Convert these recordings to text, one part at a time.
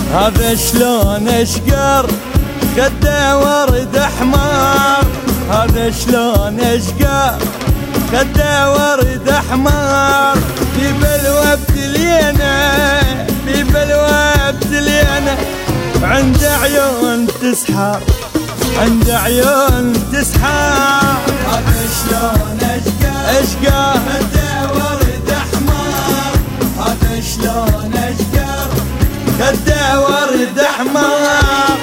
هذا شلون اشقر خده ورد احمر، هذا شلون اشقر خده ورد احمر، في بلوى ابتلينا في بلوى ابتلينا، عند عيون تسحر عند عيون تسحر. هذا شلون اشقر خده ورد احمر، هذا شلون اشقر خده ورد احمر.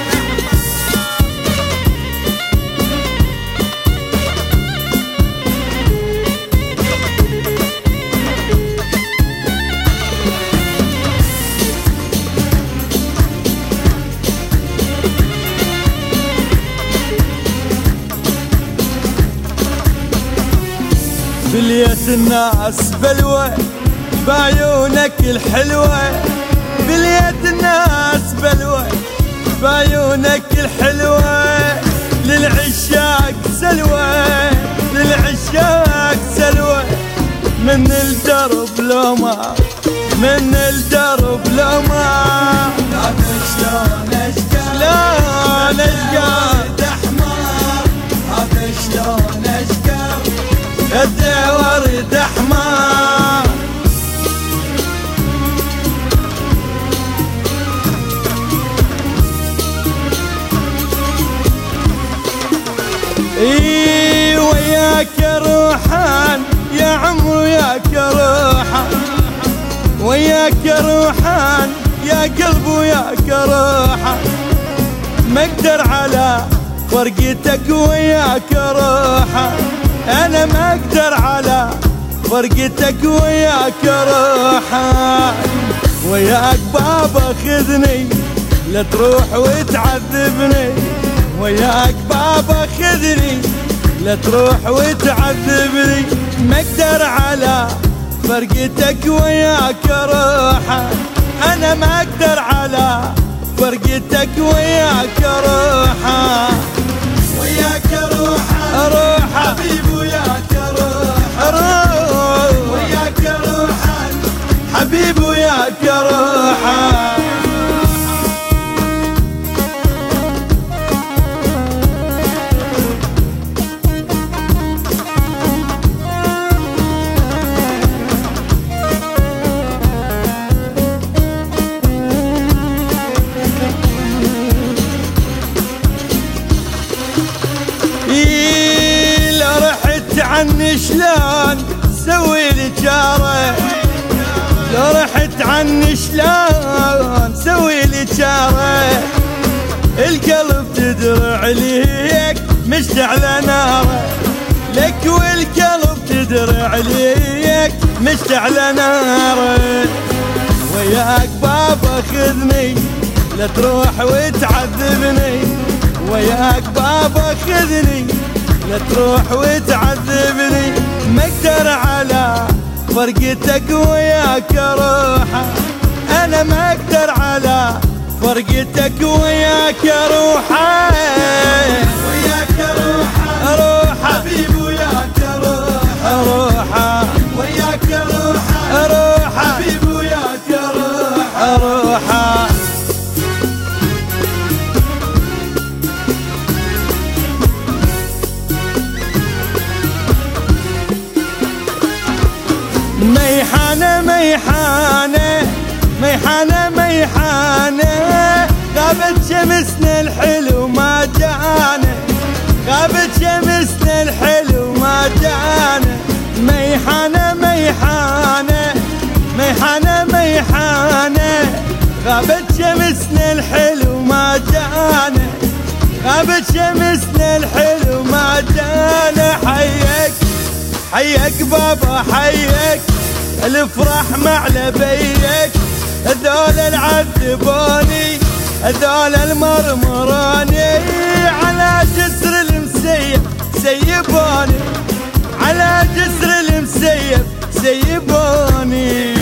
بليت الناس بلوى بعيونك الحلوة، بليت الناس بلوى بعيونك الحلوة، للعشاق سلوى للعشاق سلوى، من الدرب لوما من الدرب لوما. هذا شلون اشقر شلون اشقر احمر، هذا شلون اشقر خده ورد احمر. اي وياك روحان يا عمرو وياك روحان، وياك روحان يا قلب وياك روحان، ما اقدر على فرقتك وياك روحان، انا ما اقدر على فرقتك وياك روحان. وياك بابا خذني لا تروح وتعذبني، وياك بابا خذني لا تروح وتعذبني، ما اقدر على فرقتك وياك روحان، انا ما اقدر على فرقتك وياك روحان. وياك روحان روح حبيب وياك روحان، وياك روحان حبيب وياك روحان. عني شلون سوي لي جاره، لو رحت عني شلون سوي لي جاره، القلب تدرع ليك مشتعل ناره، لك والقلب تدرع ليك مشتعل ناره. وياك بابا خذني لا تروح وتعذبني، وياك بابا خذني لا تروح وتعذبني، ما اقدر على فرقتك وياك روحان، انا ما اقدر على فرقتك وياك روحان. وياك روحان روح حبيب وياك روحان روحان، وياك روحان روح حبيب وياك روحان روحان. ميحانة ميحانة ميحانة ميحانة، غابت شمسنا الحلو ما جانا، غابت شمسنا الحلو ما جانا. ميحانة ميحانة ميحانة ميحانة، غابت شمسنا الحلو ما جانا، غابت شمسنا الحلو ما جانا. حيك حيك بابا حيك، الافرح مع لبيك، هذول العذبوني هذول المرمروني، على جسر المسيب سيبوني، على جسر المسيب سيبوني.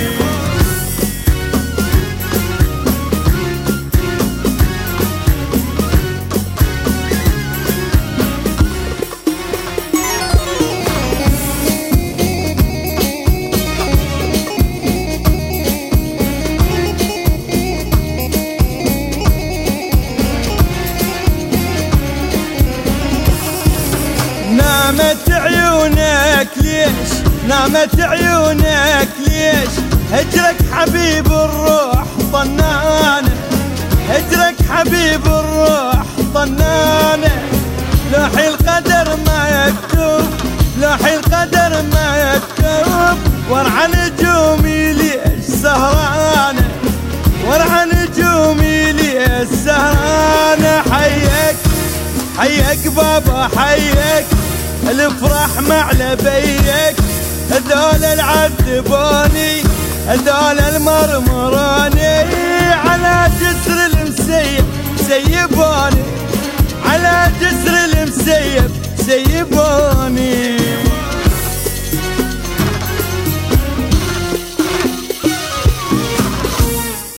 نامت عيونك ليش هجرك حبيب الروح طنانه، هجرك حبيب الروح طنانه. لوحي القدر ما يكتب، لوحي القدر ما يكتب، ورع نجومي ليش سهرانه، ورع نجومي ليش سهرانه. حيك حيك بابا حيك، الافراح مع لبيك، هذول العذبوني هذول المرمروني، على جسر المسيب سيبوني، على جسر المسيب سيبوني.